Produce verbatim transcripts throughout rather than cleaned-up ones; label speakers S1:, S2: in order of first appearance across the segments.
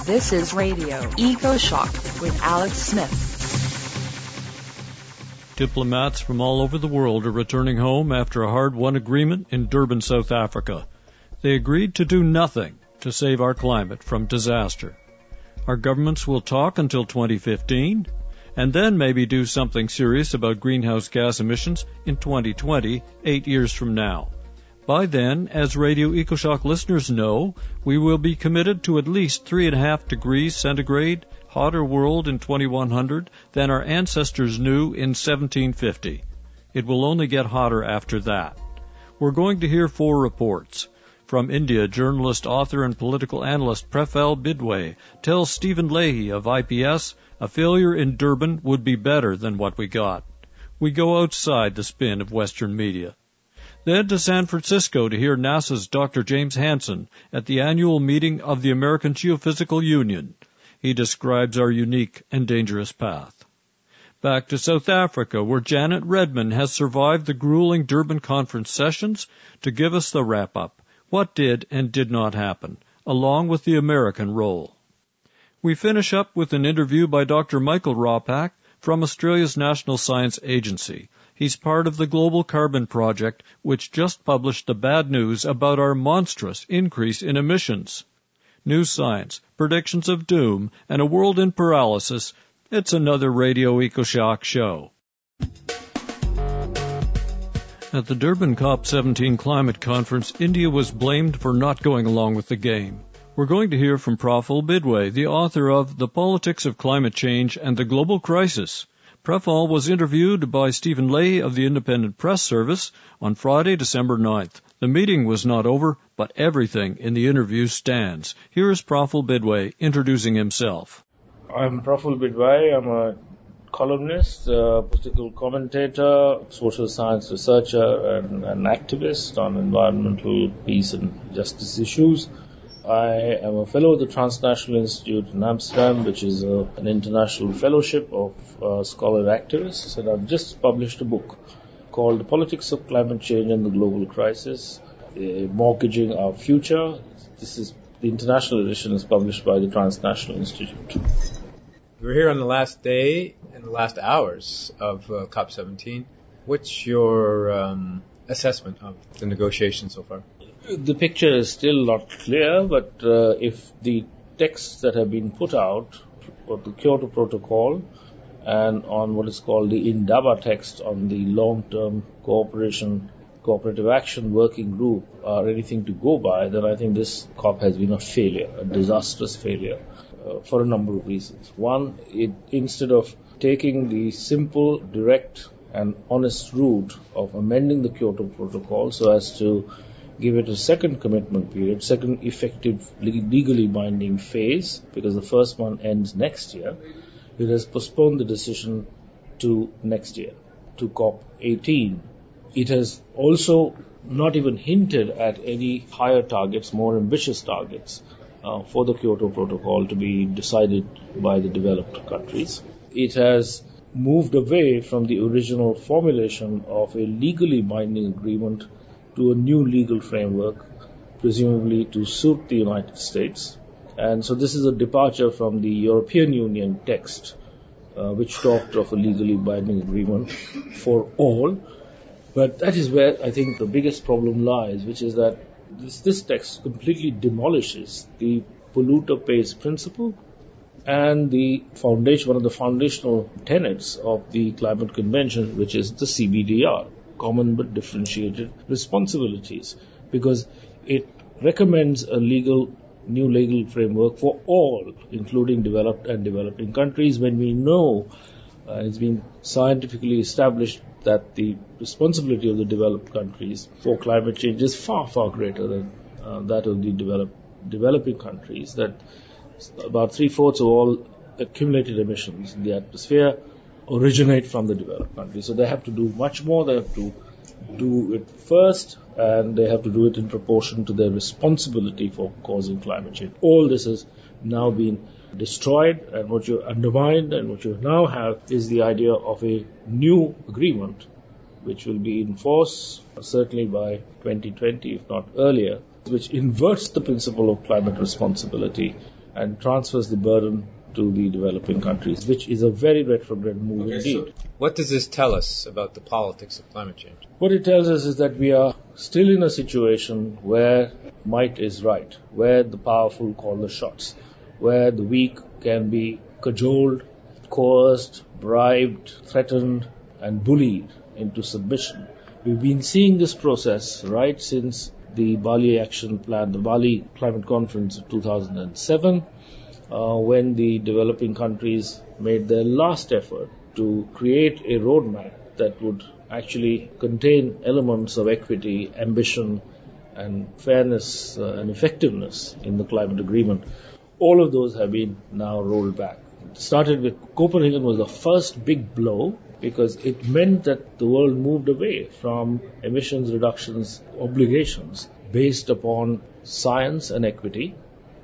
S1: This is Radio EcoShock with Alex Smith.
S2: Diplomats from all over the world are returning home after a hard-won agreement in Durban, South Africa. They agreed to do nothing to save our climate from disaster. Our governments will talk until twenty fifteen, and then maybe do something serious about greenhouse gas emissions in twenty twenty, eight years from now. By then, as Radio EcoShock listeners know, we will be committed to at least three and a half degrees centigrade hotter world in twenty-one hundred than our ancestors knew in seventeen fifty. It will only get hotter after that. We're going to hear four reports. From India, journalist, author, and political analyst Praful Bidwai tells Stephen Leahy of I P S a failure in Durban would be better than what we got. We go outside the spin of Western media. Then to San Francisco to hear NASA's Doctor James Hansen at the annual meeting of the American Geophysical Union. He describes our unique and dangerous path. Back to South Africa, where Janet Redman has survived the grueling Durban conference sessions to give us the wrap-up, what did and did not happen, along with the American role. We finish up with an interview by Doctor Michael Rawpak from Australia's National Science Agency. He's part of the Global Carbon Project, which just published the bad news about our monstrous increase in emissions. New science, predictions of doom, and a world in paralysis. It's another Radio EcoShock show. At the Durban COP seventeen climate conference, India was blamed for not going along with the game. We're going to hear from Praful Bidwai, the author of The Politics of Climate Change and the Global Crisis. Praful was interviewed by Stephen Leahy of the Independent Press Service on Friday, December ninth. The meeting was not over, but everything in the interview stands. Here is Praful Bidwai introducing himself.
S3: I'm Praful Bidwai. I'm a columnist, a political commentator, social science researcher, and an activist on environmental, peace and justice issues. I am a fellow of the Transnational Institute in Amsterdam, which is a, an international fellowship of uh, scholar activists, and I've just published a book called The Politics of Climate Change and the Global Crisis, uh, Mortgaging Our Future. This is the international edition is published by the Transnational Institute.
S4: We're here on the last day and the last hours of uh, COP seventeen. What's your um, assessment of the negotiations so far?
S3: The picture is still not clear, but uh, if the texts that have been put out for the Kyoto Protocol and on what is called the Indaba text on the long-term cooperation, cooperative action working group are anything to go by, then I think this COP has been a failure, a disastrous failure, uh, for a number of reasons. One, it, instead of taking the simple, direct and honest route of amending the Kyoto Protocol so as to give it a second commitment period, second effective legally binding phase, because the first one ends next year, it has postponed the decision to next year, to COP eighteen. It has also not even hinted at any higher targets, more ambitious targets uh, for the Kyoto Protocol to be decided by the developed countries. It has moved away from the original formulation of a legally binding agreement to a new legal framework, presumably to suit the United States. And so this is a departure from the European Union text, uh, which talked of a legally binding agreement for all. But that is where I think the biggest problem lies, which is that this, this text completely demolishes the polluter pays principle and the foundation, one of the foundational tenets of the Climate Convention, which is the C B D R. Common but differentiated responsibilities, because it recommends a legal, new legal framework for all, including developed and developing countries, when we know uh, it's been scientifically established that the responsibility of the developed countries for climate change is far, far greater than uh, that of the developed, developing countries, that about three-fourths of all accumulated emissions in the atmosphere originate from the developed countries. So they have to do much more. They have to do it first, and they have to do it in proportion to their responsibility for causing climate change. All this has now been destroyed, and what you undermined and what you now have is the idea of a new agreement which will be in force certainly by twenty twenty, if not earlier, which inverts the principle of climate responsibility and transfers the burden to the developing countries, which is a very retrograde move
S4: Okay,
S3: indeed.
S4: so what does this tell us about the politics of climate change?
S3: What it tells us is that we are still in a situation where might is right, where the powerful call the shots, where the weak can be cajoled, coerced, bribed, threatened, and bullied into submission. We've been seeing this process right since the Bali Action Plan, the Bali Climate Conference of two thousand seven, uh, when the developing countries made their last effort to create a roadmap that would actually contain elements of equity, ambition, and fairness uh, and effectiveness in the climate agreement. All of those have been now rolled back. It started with Copenhagen was the first big blow because it meant that the world moved away from emissions reductions obligations based upon science and equity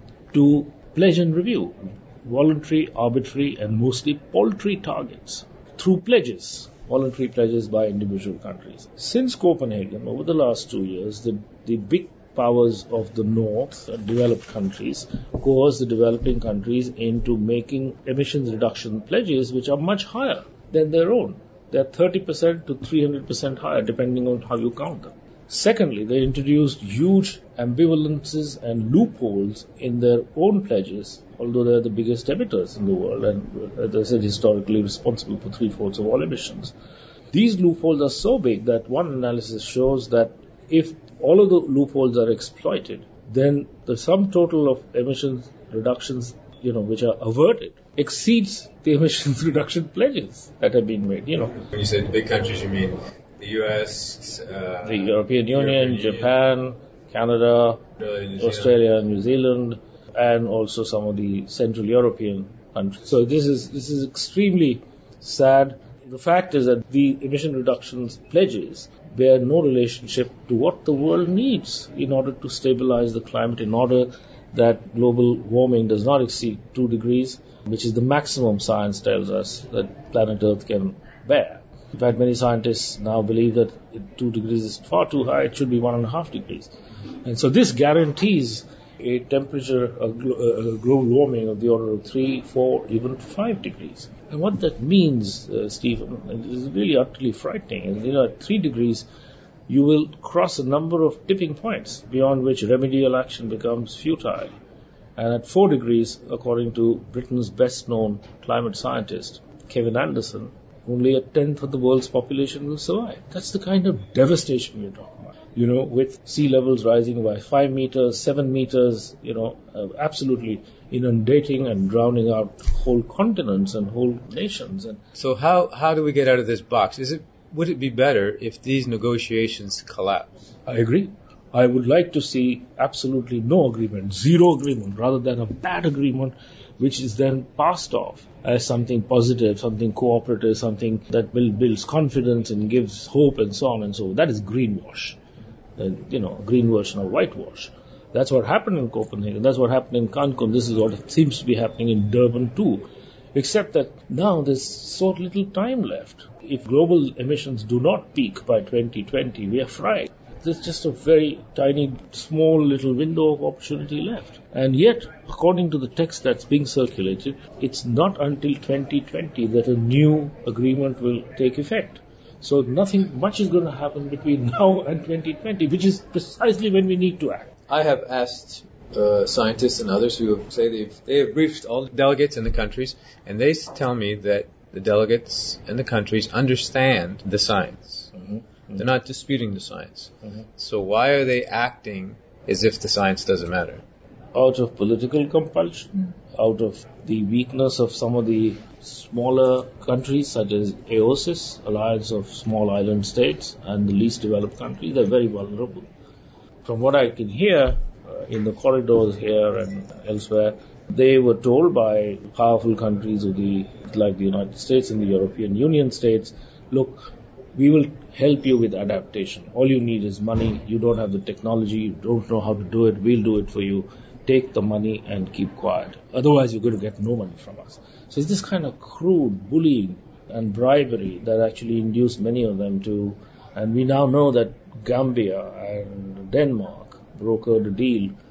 S3: to pledge and review, voluntary, arbitrary, and mostly paltry targets through pledges, voluntary pledges by individual countries. Since Copenhagen, over the last two years, the, the big powers of the North, uh, developed countries, coerce the developing countries into making emissions reduction pledges which are much higher than their own. They're thirty percent to three hundred percent higher, depending on how you count them. Secondly, they introduced huge ambivalences and loopholes in their own pledges, although they're the biggest emitters in the world and, as I said, historically responsible for three-fourths of all emissions. These loopholes are so big that one analysis shows that if all of the loopholes are exploited, then the sum total of emissions reductions, you know, which are averted, exceeds the emissions reduction pledges that have been made, you know.
S4: When you say the big countries, you mean the U S, uh,
S3: the European Union,
S4: European
S3: Japan,
S4: Union,
S3: Canada,
S4: New
S3: Australia, and New Zealand, and also some of the Central European countries. So this is this is extremely sad. The fact is that the emission reductions pledges bear no relationship to what the world needs in order to stabilize the climate, in order that global warming does not exceed two degrees, which is the maximum science tells us that planet Earth can bear. In fact, many scientists now believe that two degrees is far too high, it should be one and a half degrees. And so this guarantees a temperature, a, glo- a global warming of the order of three, four, even five degrees. And what that means, uh, Stephen, is really utterly frightening. And, you know, at three degrees, you will cross a number of tipping points beyond which remedial action becomes futile. And at four degrees, according to Britain's best-known climate scientist, Kevin Anderson, only a tenth of the world's population will survive. That's the kind of devastation we're talking about. You know, with sea levels rising by five meters, seven meters, you know, uh, absolutely inundating and drowning out whole continents and whole nations. And
S4: so how how do we get out of this box? Is it would it be better if these negotiations collapse?
S3: I agree. I would like to see absolutely no agreement, zero agreement, rather than a bad agreement which is then passed off as something positive, something cooperative, something that will builds confidence and gives hope and so on and so on. That is greenwash. Uh, you know, green version of whitewash. That's what happened in Copenhagen. That's what happened in Cancun. This is what seems to be happening in Durban too. Except that now there's so little time left. If global emissions do not peak by twenty twenty, we are fried. There's just a very tiny, small little window of opportunity left. And yet, according to the text that's being circulated, it's not until twenty twenty that a new agreement will take effect. So nothing much is going to happen between now and twenty twenty, which is precisely when we need to act.
S4: I have asked uh, scientists and others who say they've they have briefed all the delegates in the countries, and they tell me that the delegates and the countries understand the science. Mm-hmm. Mm-hmm. They're not disputing the science. Mm-hmm. So why are they acting as if the science doesn't matter?
S3: Out of political compulsion, out of the weakness of some of the smaller countries such as A O S I S, Alliance of Small Island States, and the least developed countries, they're very vulnerable. From what I can hear uh, in the corridors here and elsewhere, they were told by powerful countries of the, like the United States and the European Union states, look, we will help you with adaptation. All you need is money. You don't have the technology. You don't know how to do it. We'll do it for you. Take the money and keep quiet. Otherwise, you're going to get no money from us. So it's this kind of crude bullying and bribery that actually induced many of them to, and we now know that Gambia and Denmark brokered a deal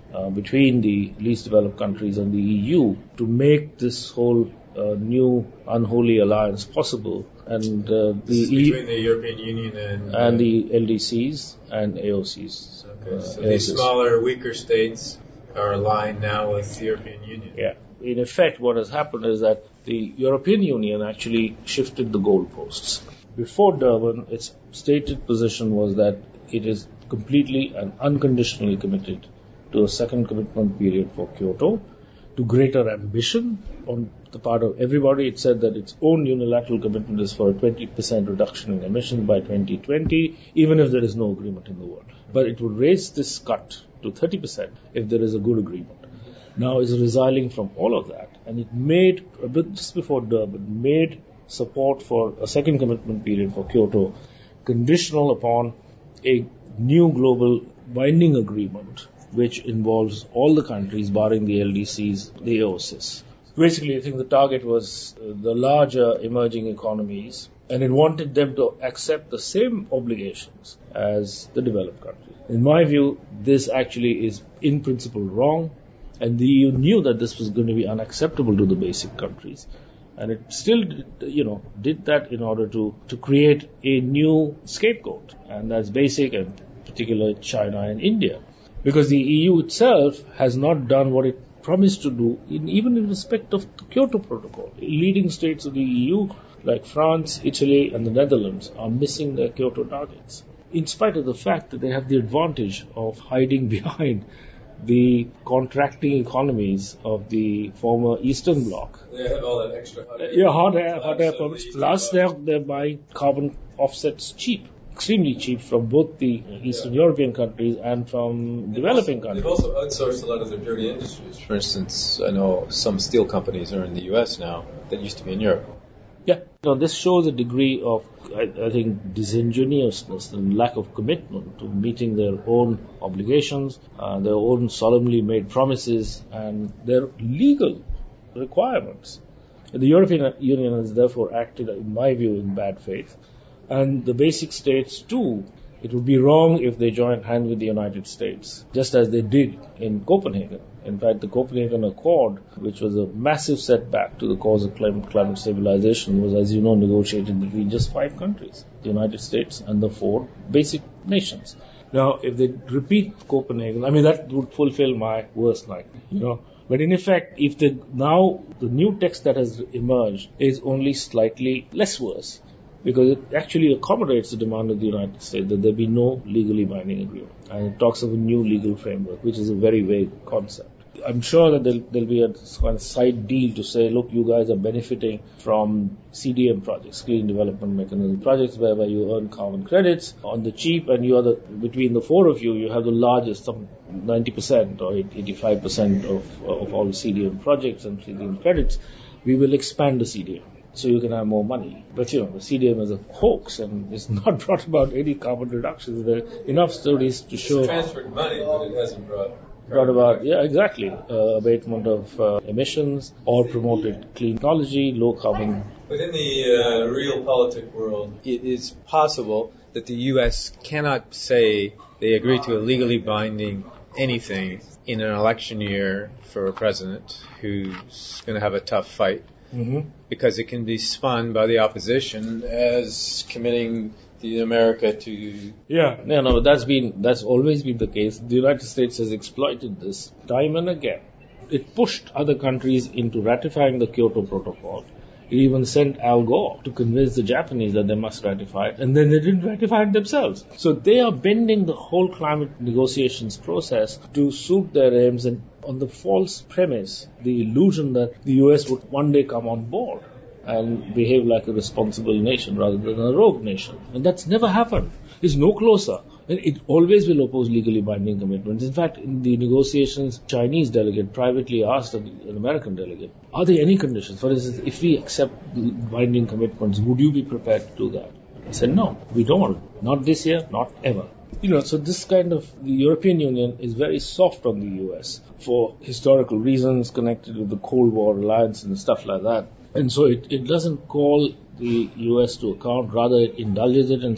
S3: uh, between the least developed countries and the E U to make this whole uh, new unholy alliance possible. And uh, the
S4: This is
S3: E U
S4: between the European Union and, uh,
S3: and the L D Cs and A O Cs.
S4: okay, so
S3: uh,
S4: these
S3: A O Cs.
S4: smaller, weaker states are aligned now with the European Union.
S3: Yeah. In effect, what has happened is that the European Union actually shifted the goalposts. Before Durban, its stated position was that it is completely and unconditionally committed to a second commitment period for Kyoto, to greater ambition on the part of everybody. It said that its own unilateral commitment is for a twenty percent reduction in emissions by twenty twenty, even if there is no agreement in the world. But it would raise this cut to thirty percent if there is a good agreement. Now is resiling from all of that, and it made, a bit just before Durban, made support for a second commitment period for Kyoto conditional upon a new global binding agreement which involves all the countries barring the L D Cs, the A O Cs. Basically, I think the target was uh, the larger emerging economies, and it wanted them to accept the same obligations as the developed countries. In my view, this actually is in principle wrong. And the E U knew that this was going to be unacceptable to the basic countries. And it still, you know, did that in order to, to create a new scapegoat. And that's basic, and particularly China and India. Because the E U itself has not done what it promised to do, in, even in respect of the Kyoto Protocol. Leading states of the E U, like France, Italy, and the Netherlands, are missing their Kyoto targets. In spite of the fact that they have the advantage of hiding behind the contracting economies of the former Eastern Bloc.
S4: They have all that extra hot air.
S3: Yeah, hot air, hot air permits. Plus, they're, they're buying carbon offsets cheap, extremely cheap from both the Eastern yeah. European countries and from they've developing
S4: also,
S3: countries.
S4: They've also outsourced a lot of their dirty industries. For instance, I know some steel companies are in the U S now that used to be in Europe.
S3: Yeah, now this shows a degree of, I, I think, disingenuousness and lack of commitment to meeting their own obligations, uh, their own solemnly made promises, and their legal requirements. And the European Union has therefore acted, in my view, in bad faith. And the basic states, too. It would be wrong if they joined hand with the United States, just as they did in Copenhagen. In fact, the Copenhagen Accord, which was a massive setback to the cause of climate, climate stabilization, was, as you know, negotiated between just five countries, the United States and the four basic nations. Now, if they repeat Copenhagen, I mean, that would fulfill my worst nightmare, you know. But in effect, if they, now the new text that has emerged is only slightly less worse, because it actually accommodates the demand of the United States that there be no legally binding agreement. And it talks of a new legal framework, which is a very vague concept. I'm sure that there'll, there'll be a kind of side deal to say, look, you guys are benefiting from C D M projects, Clean Development Mechanism projects, whereby you earn carbon credits on the cheap, and you are the, between the four of you, you have the largest, some ninety percent or eighty-five percent of, of all C D M projects and C D M credits. We will expand the C D M, so you can have more money. But, you know, the C D M is a hoax, and it's not brought about any carbon reductions. There are enough studies to show...
S4: It's transferred money, but it hasn't brought...
S3: brought about, yeah, exactly, uh, abatement of uh, emissions, or promoted clean technology, low carbon.
S4: Within the uh, real politic world, it is possible that the U S cannot say they agree to a legally binding anything in an election year for a president who's going to have a tough fight. Mm-hmm. Because it can be spun by the opposition as committing the America to...
S3: Yeah, no, no, that's been, that's always been the case. The United States has exploited this time and again. It pushed other countries into ratifying the Kyoto Protocol. It even sent Al Gore to convince the Japanese that they must ratify it, and then they didn't ratify it themselves. So they are bending the whole climate negotiations process to suit their aims, and on the false premise, the illusion that the U S would one day come on board and behave like a responsible nation rather than a rogue nation. And that's never happened. It's no closer. And it always will oppose legally binding commitments. In fact, in the negotiations, Chinese delegate privately asked an American delegate, are there any conditions? For instance, if we accept binding commitments, would you be prepared to do that? I said, no, we don't. Not this year, not ever. You know, so this kind of, the European Union is very soft on the U S for historical reasons connected with the Cold War alliance and stuff like that. And so it, it doesn't call the U S to account, rather it indulges it and says,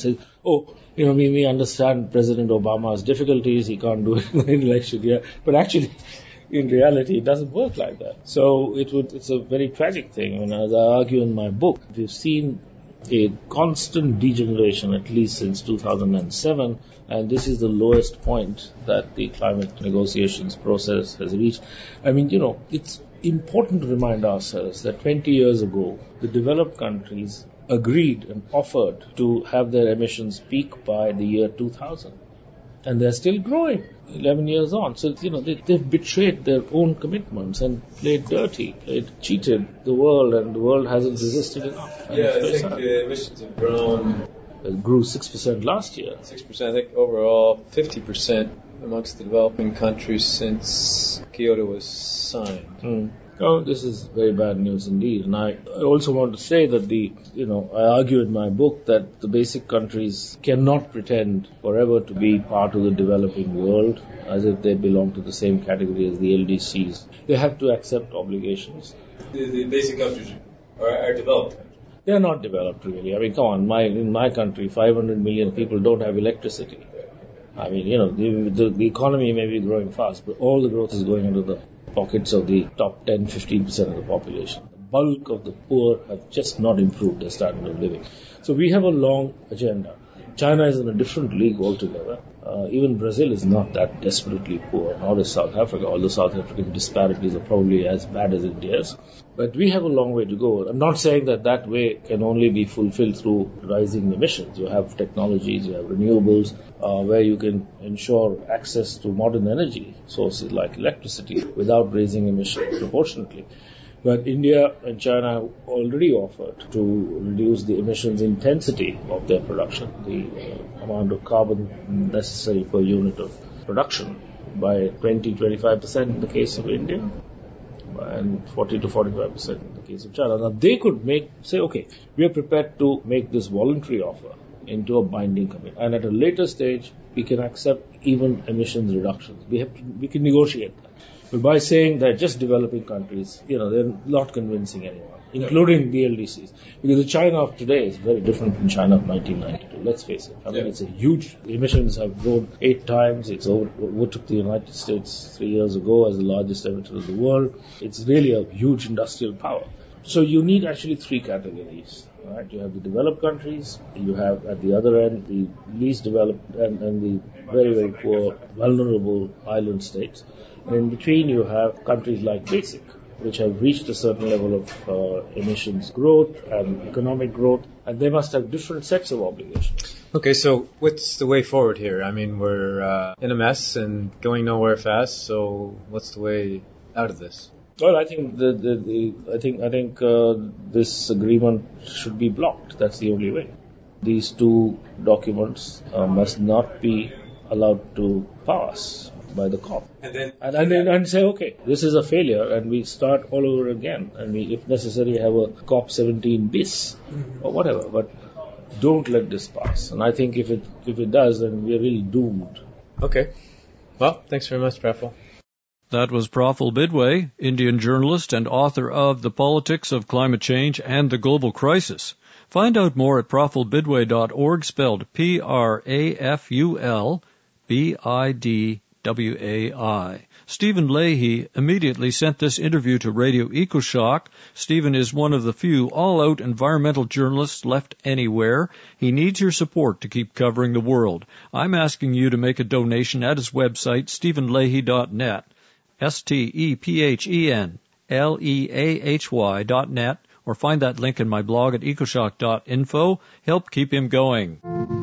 S3: oh, you know, we, we understand President Obama's difficulties, he can't do it in the election year, but actually, in reality, it doesn't work like that. So it would, it's a very tragic thing. I mean, as I argue in my book, we've seen a constant degeneration, at least since two thousand seven, and this is the lowest point that the climate negotiations process has reached. I mean, you know, it's important to remind ourselves that twenty years ago, the developed countries agreed and offered to have their emissions peak by the year two thousand. And they're still growing eleven years on. So, you know, they, they've betrayed their own commitments and played dirty, played, cheated the world, and the world hasn't resisted enough. And
S4: yeah, I think sad. The emissions have grown.
S3: It grew six percent last year.
S4: six percent, I think overall fifty percent amongst the developing countries since Kyoto was signed.
S3: Mm. Oh, this is very bad news indeed. And I, I also want to say that the, you know, I argue in my book that the basic countries cannot pretend forever to be part of the developing world as if they belong to the same category as the L D Cs. They have to accept obligations.
S4: The, the basic countries are, are developed countries.
S3: They are not developed really. I mean, come on, my, in my country, five hundred million people don't have electricity. I mean, you know, the, the, the economy may be growing fast, but all the growth is going into the pockets of the top ten to fifteen percent of the population. The bulk of the poor have just not improved their standard of living. So we have a long agenda. China is in a different league altogether. Uh, even Brazil is not that desperately poor, nor is South Africa, although South African disparities are probably as bad as India's. But we have a long way to go. I'm not saying that that way can only be fulfilled through rising emissions. You have technologies, you have renewables, uh, where you can ensure access to modern energy sources like electricity without raising emissions proportionately. But India and China have already offered to reduce the emissions intensity of their production, the uh, amount of carbon necessary per unit of production, by twenty to twenty-five percent in the case of India, and forty to forty-five percent in the case of China. Now, they could make, say, okay, we are prepared to make this voluntary offer into a binding commitment. And at a later stage, we can accept even emissions reductions. We have to, we can negotiate that. But by saying that just developing countries, you know, they're not convincing anyone, including the L D Cs. Because the China of today is very different from China of nineteen ninety-two. Let's face it. I mean, yeah. It's a huge, emissions have grown eight times. It's over, overtook the United States three years ago as the largest emitter of the world. It's really a huge industrial power. So you need actually three categories. Right? You have the developed countries, you have at the other end the least developed and, and the very, very poor, vulnerable island states. And in between you have countries like BASIC, which have reached a certain level of uh, emissions growth and economic growth, and they must have different sets of obligations.
S4: Okay, so what's the way forward here? I mean, we're uh, in a mess and going nowhere fast, so what's the way out of this?
S3: Well, I think the, the, the I think I think uh, this agreement should be blocked. That's the only way. These two documents uh, must not be allowed to pass by the COP. And then and, and, then, and say, okay, this is a failure, and we start all over again, and we, if necessary, have a COP seventeen bis mm-hmm. or whatever. But don't let this pass. And I think if it if it does, then we're really doomed.
S4: Okay. Well, thanks very much, Praful.
S2: That was Praful Bidwai, Indian journalist and author of The Politics of Climate Change and the Global Crisis. Find out more at praful bidwai dot org, spelled P R A F U L B I D W A I. Stephen Leahy immediately sent this interview to Radio EcoShock. Stephen is one of the few all-out environmental journalists left anywhere. He needs your support to keep covering the world. I'm asking you to make a donation at his website, stephen leahy dot net. S T E P H E N L E A H Y dot net, or find that link in my blog at ecoshock dot info. Help keep him going.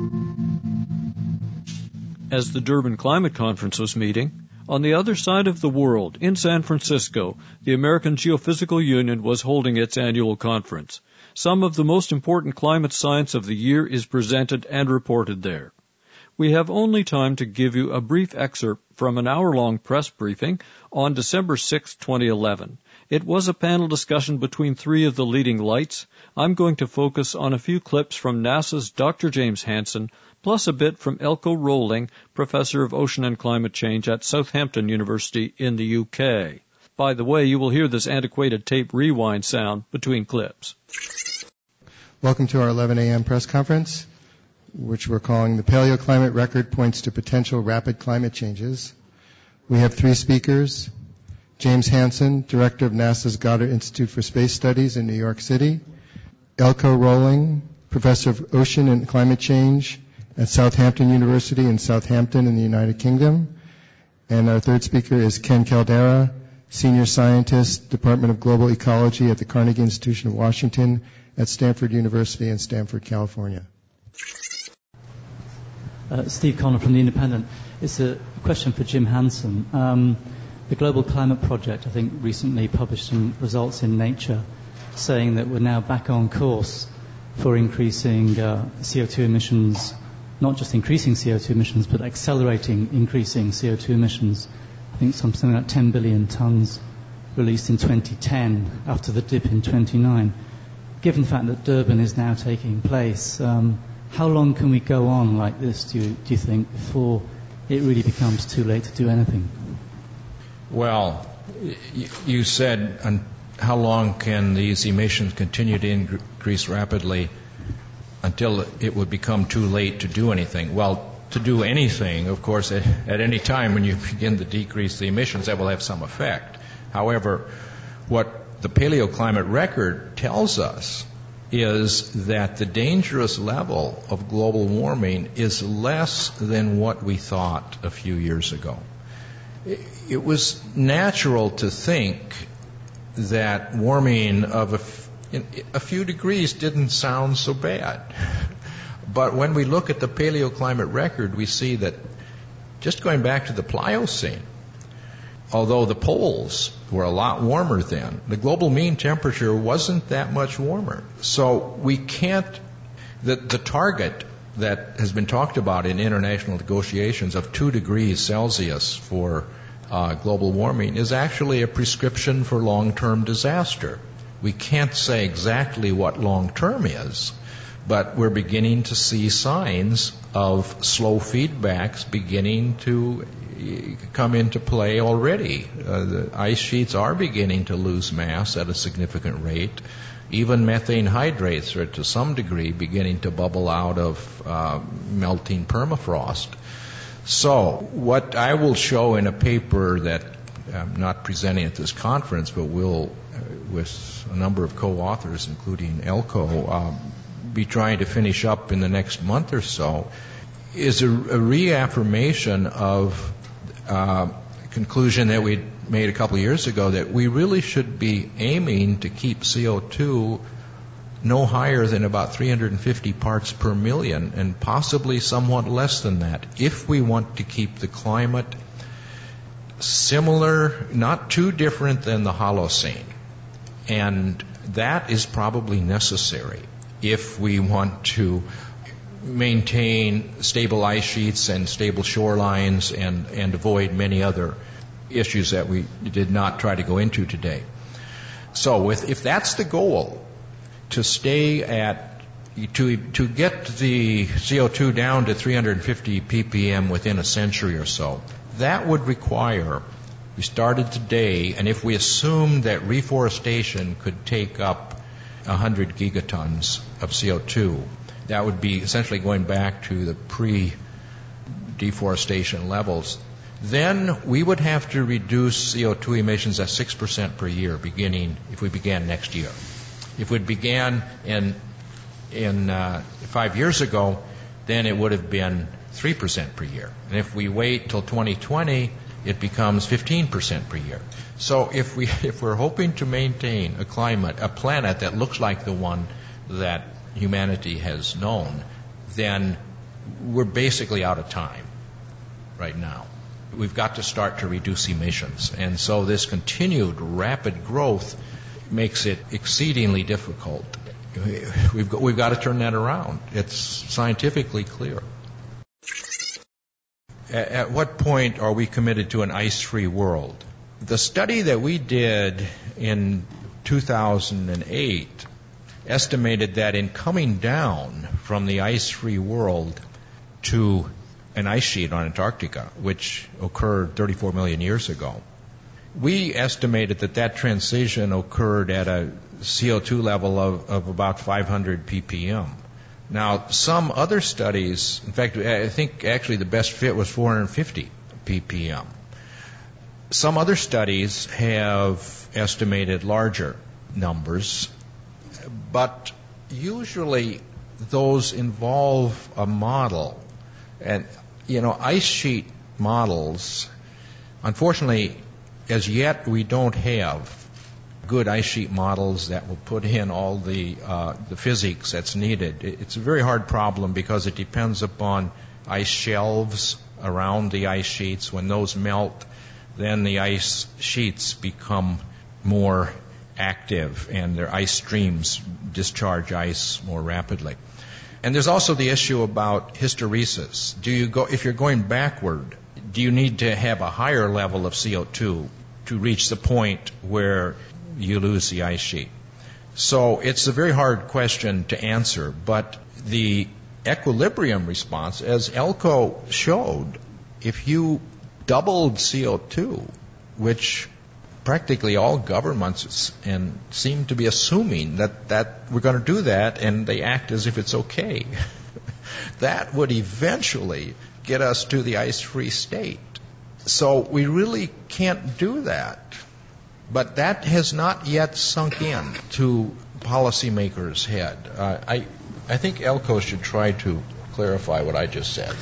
S2: As the Durban Climate Conference was meeting, on the other side of the world, in San Francisco, the American Geophysical Union was holding its annual conference. Some of the most important climate science of the year is presented and reported there. We have only time to give you a brief excerpt from an hour-long press briefing on December sixth, twenty eleven. It was a panel discussion between three of the leading lights. I'm going to focus on a few clips from NASA's Doctor James Hansen, plus a bit from Elko Rowling, Professor of Ocean and Climate Change at Southampton University in the U K. By the way, you will hear this antiquated tape rewind sound between clips.
S5: Welcome to our eleven a.m. press conference. which we're calling the Paleoclimate Record Points to Potential Rapid Climate Changes. We have three speakers. James Hansen, Director of NASA's Goddard Institute for Space Studies in New York City. Elko Rolling, Professor of Ocean and Climate Change at Southampton University in Southampton in the United Kingdom. And our third speaker is Ken Caldera, Senior Scientist, Department of Global Ecology at the Carnegie Institution of Washington at Stanford University in Stanford, California.
S6: Uh, Steve Connor from The Independent. It's a question for Jim Hansen. Um, the Global Climate Project, I think, recently published some results in Nature saying that we're now back on course for increasing uh, C O two emissions, not just increasing C O two emissions, but accelerating increasing C O two emissions. I think something like ten billion tons released in twenty ten after the dip in twenty-nine. Given the fact that Durban is now taking place, um, how long can we go on like this, do you, do you think, before it really becomes too late to do anything?
S7: Well, you said um, how long can these emissions continue to increase rapidly until it would become too late to do anything? Well, to do anything, of course, at, at any time when you begin to decrease the emissions, that will have some effect. However, what the paleoclimate record tells us is that the dangerous level of global warming is less than what we thought a few years ago. It was natural to think that warming of a, f- a few degrees didn't sound so bad. But when we look at the paleoclimate record, we see that just going back to the Pliocene, although the poles were a lot warmer then, the global mean temperature wasn't that much warmer. So we can't, the, the target that has been talked about in international negotiations of two degrees Celsius for uh, global warming is actually a prescription for long-term disaster. We can't say exactly what long-term is, but we're beginning to see signs of slow feedbacks beginning to come into play already. Uh, the ice sheets are beginning to lose mass at a significant rate. Even methane hydrates are to some degree beginning to bubble out of uh, melting permafrost. So what I will show in a paper that I'm not presenting at this conference, but will, uh, with a number of co-authors, including Elko, um, be trying to finish up in the next month or so, is a, a reaffirmation of uh, a conclusion that we made a couple of years ago, that we really should be aiming to keep C O two no higher than about three hundred fifty parts per million, and possibly somewhat less than that, if we want to keep the climate similar, not too different than the Holocene. And that is probably necessary if we want to maintain stable ice sheets and stable shorelines and, and avoid many other issues that we did not try to go into today. So with, if that's the goal, to stay at, to, to get the C O two down to three hundred fifty p p m within a century or so, that would require, we started today, and if we assume that reforestation could take up one hundred gigatons of C O two, that would be essentially going back to the pre-deforestation levels. Then we would have to reduce C O two emissions at six percent per year, beginning, if we began next year. If we began in, in uh, five years ago, then it would have been three percent per year. And if we wait till twenty twenty, it becomes fifteen percent per year. So if, we, if we're hoping to maintain a climate, a planet that looks like the one that humanity has known, then we're basically out of time right now. We've got to start to reduce emissions. And so this continued rapid growth makes it exceedingly difficult. We've got, we've got to turn that around. It's scientifically clear. At, at what point are we committed to an ice-free world? The study that we did in two thousand eight estimated that in coming down from the ice-free world to an ice sheet on Antarctica, which occurred thirty-four million years ago, we estimated that that transition occurred at a C O two level of, of about five hundred p p m. Now, some other studies, in fact, I think actually the best fit was four hundred fifty p p m. Some other studies have estimated larger numbers, but usually those involve a model. And, you know, ice sheet models, unfortunately, as yet we don't have good ice sheet models that will put in all the uh, the physics that's needed. It's a very hard problem because it depends upon ice shelves around the ice sheets. When those melt, then the ice sheets become more active and their ice streams discharge ice more rapidly. And there's also the issue about hysteresis. Do you go, if you're going backward, do you need to have a higher level of C O two to reach the point where you lose the ice sheet? So it's a very hard question to answer, but the equilibrium response, as Elko showed, if you doubled C O two, which practically all governments and seem to be assuming that, that we're going to do that, and they act as if it's okay, that would eventually get us to the ice-free state. So we really can't do that. But that has not yet sunk in to policymakers' head. Uh, I, I think Elko should try to clarify what I just said.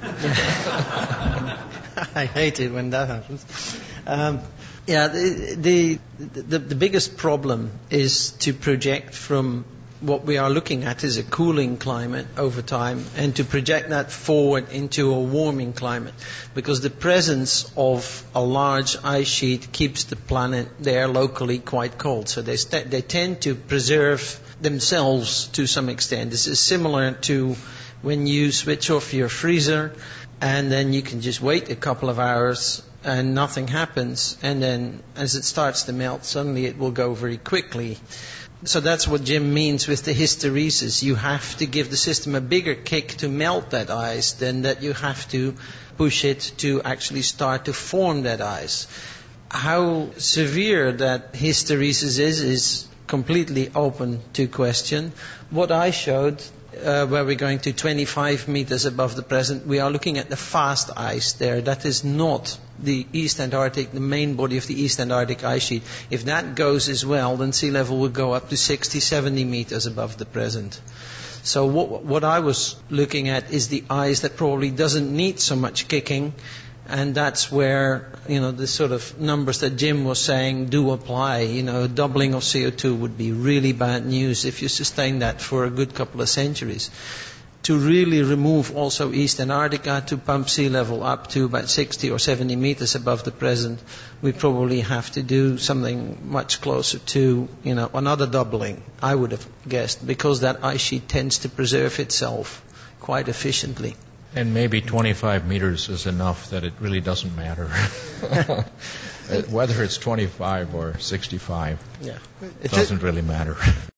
S8: I hate it when that happens. Um, yeah, the, the the the biggest problem is to project from what we are looking at is a cooling climate over time, and to project that forward into a warming climate, because the presence of a large ice sheet keeps the planet there locally quite cold. So they st- they tend to preserve themselves to some extent. This is similar to when you switch off your freezer, and then you can just wait a couple of hours and nothing happens, and then as it starts to melt, suddenly it will go very quickly. So that's what Jim means with the hysteresis. You have to give the system a bigger kick to melt that ice than that you have to push it to actually start to form that ice. How severe that hysteresis is is completely open to question. What I showed, uh, where we're going to twenty-five meters above the present, we are looking at the fast ice there. That is not the East Antarctic, the main body of the East Antarctic ice sheet. If that goes as well, then sea level would go up to sixty, seventy meters above the present. So what, what I was looking at is the ice that probably doesn't need so much kicking, and that's where, you know, the sort of numbers that Jim was saying do apply. You know, a doubling of C O two would be really bad news if you sustain that for a good couple of centuries. To really remove also East Antarctica, to pump sea level up to about sixty or seventy meters above the present, we probably have to do something much closer to, you know, another doubling, I would have guessed, because that ice sheet tends to preserve itself quite efficiently.
S7: And maybe twenty-five meters is enough that it really doesn't matter. Whether it's twenty-five or sixty-five,
S8: yeah,
S7: it doesn't really matter.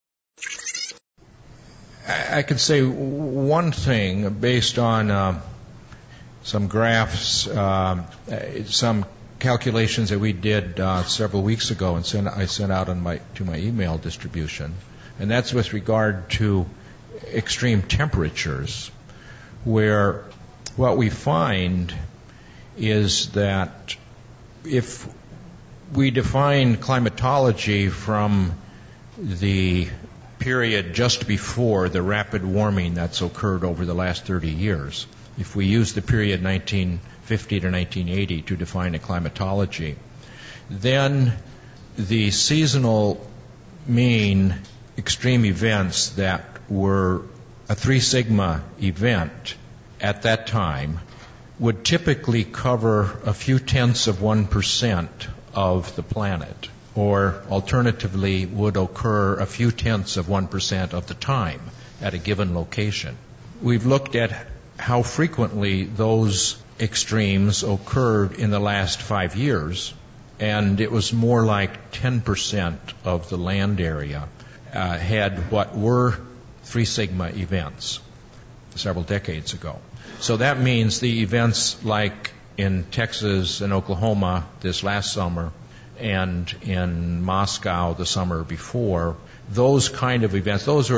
S7: I could say one thing based on uh, some graphs, uh, some calculations that we did uh, several weeks ago, and sent, I sent out on my to my email distribution, and that's with regard to extreme temperatures, where what we find is that if we define climatology from the period just before the rapid warming that's occurred over the last thirty years. If we use the period nineteen fifty to nineteen eighty to define a climatology, then the seasonal mean extreme events that were a three sigma event at that time would typically cover a few tenths of one percent of the planet, or alternatively would occur a few tenths of one percent of the time at a given location. We've looked at how frequently those extremes occurred in the last five years, and it was more like ten percent of the land area uh, had what were three sigma events several decades ago. So that means the events like in Texas and Oklahoma this last summer, and in Moscow the summer before, those kind of events, those are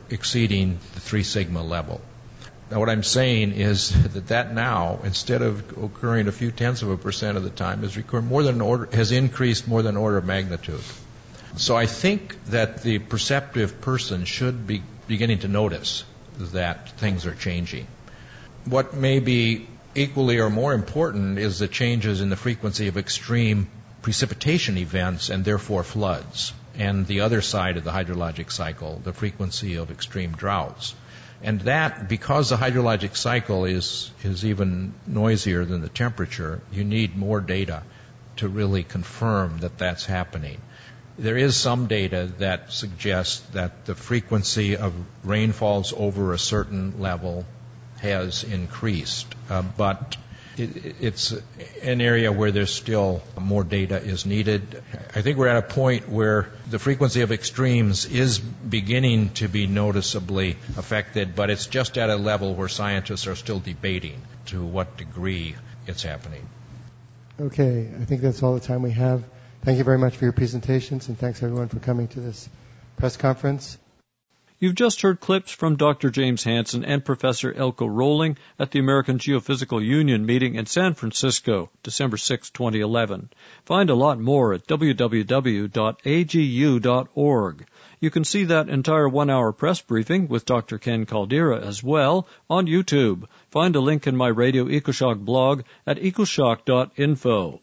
S7: exceeding the three sigma level. Now, what I'm saying is that that now, instead of occurring a few tenths of a percent of the time, is recurring more than an order, has increased more than an order of magnitude. So I think that the perceptive person should be beginning to notice that things are changing. What may be equally or more important is the changes in the frequency of extreme precipitation events and therefore floods, and the other side of the hydrologic cycle, the frequency of extreme droughts. And that, because the hydrologic cycle is, is even noisier than the temperature, you need more data to really confirm that that's happening. There is some data that suggests that the frequency of rainfalls over a certain level has increased, uh, but it, it's an area where there's still more data is needed. I think we're at a point where the frequency of extremes is beginning to be noticeably affected, but it's just at a level where scientists are still debating to what degree it's happening.
S5: Okay, I think that's all the time we have. Thank you very much for your presentations, and thanks everyone for coming to this press conference.
S2: You've just heard clips from Doctor James Hansen and Professor Elko Rolling at the American Geophysical Union meeting in San Francisco, December sixth, twenty eleven. Find a lot more at w w w dot a g u dot org. You can see that entire one-hour press briefing with Doctor Ken Caldera as well on YouTube. Find a link in my Radio EcoShock blog at ecoshock dot info.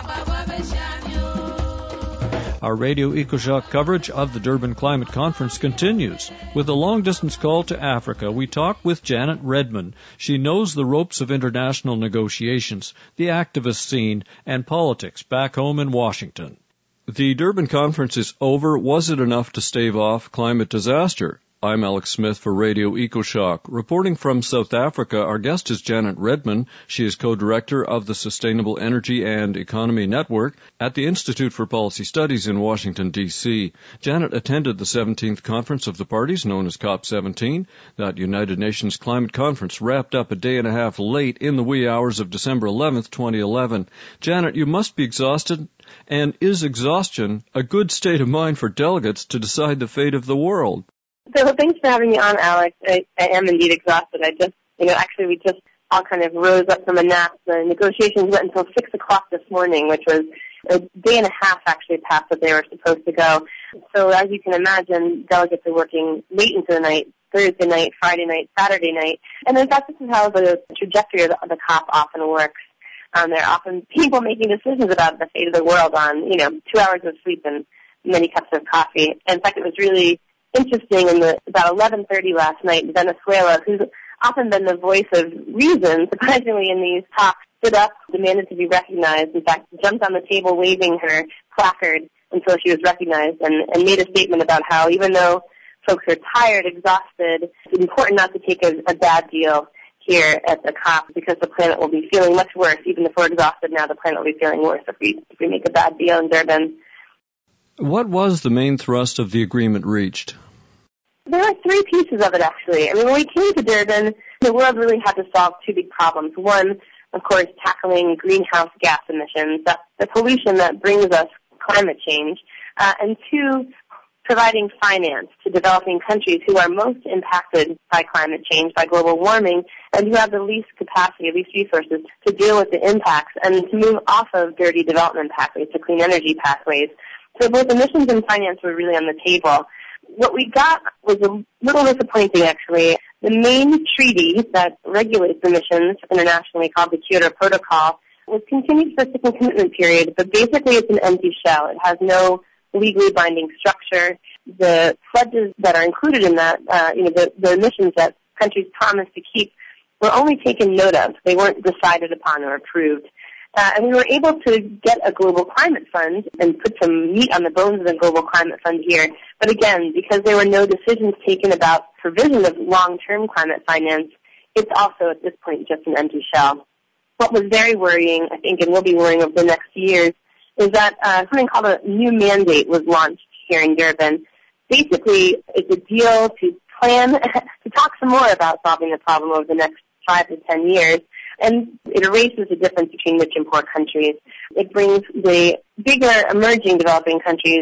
S2: Our Radio EcoShock coverage of the Durban Climate Conference continues. With a long-distance call to Africa, we talk with Janet Redman. She knows the ropes of international negotiations, the activist scene, and politics back home in Washington. The Durban Conference is over. Was it enough to stave off climate disaster? I'm Alex Smith for Radio EcoShock. Reporting from South Africa, our guest is Janet Redman. She is co-director of the Sustainable Energy and Economy Network at the Institute for Policy Studies in Washington, D C Janet attended the seventeenth Conference of the Parties, known as COP seventeen. That United Nations Climate Conference wrapped up a day and a half late in the wee hours of December eleventh, twenty eleven. Janet, you must be exhausted. And is exhaustion a good state of mind for delegates to decide the fate of the world?
S9: So thanks for having me on, Alex. I, I am indeed exhausted. I just, you know, actually we just all kind of rose up from a nap. The negotiations went until six o'clock this morning, which was a day and a half actually past what they were supposed to go. So as you can imagine, delegates are working late into the night, Thursday night, Friday night, Saturday night. And in fact, this is how the trajectory of the, of the COP often works. Um, there are often people making decisions about the fate of the world on, you know, two hours of sleep and many cups of coffee. In fact, it was really interesting in the, about eleven thirty last night, Venezuela, who's often been the voice of reason, surprisingly in these talks, stood up, demanded to be recognized, in fact, jumped on the table waving her placard until she was recognized, and, and made a statement about how even though folks are tired, exhausted, it's important not to take a, a bad deal here at the COP because the planet will be feeling much worse. Even if we're exhausted now, the planet will be feeling worse if we, if we make a bad deal in Durban.
S2: What was the main thrust of the agreement reached?
S9: There are three pieces of it, actually. I mean, when we came to Durban, the world really had to solve two big problems. One, of course, tackling greenhouse gas emissions, that's the pollution that brings us climate change. Uh, and two, providing finance to developing countries who are most impacted by climate change, by global warming, and who have the least capacity, least resources to deal with the impacts and to move off of dirty development pathways to clean energy pathways. So both emissions and finance were really on the table. What we got was a little disappointing, actually. The main treaty that regulates emissions internationally, called the Kyoto Protocol, was continued for a second commitment period, but basically it's an empty shell. It has no legally binding structure. The pledges that are included in that, uh, you know, the, the emissions that countries promised to keep were only taken note of. They weren't decided upon or approved. Uh, and we were able to get a global climate fund and put some meat on the bones of the global climate fund here. But again, because there were no decisions taken about provision of long-term climate finance, it's also at this point just an empty shell. What was very worrying, I think, and will be worrying over the next years, is that uh, something called a new mandate was launched here in Durban. Basically, it's a deal to plan, to talk some more about solving the problem over the next five to ten years. And it erases the difference between rich and poor countries. It brings the bigger emerging developing countries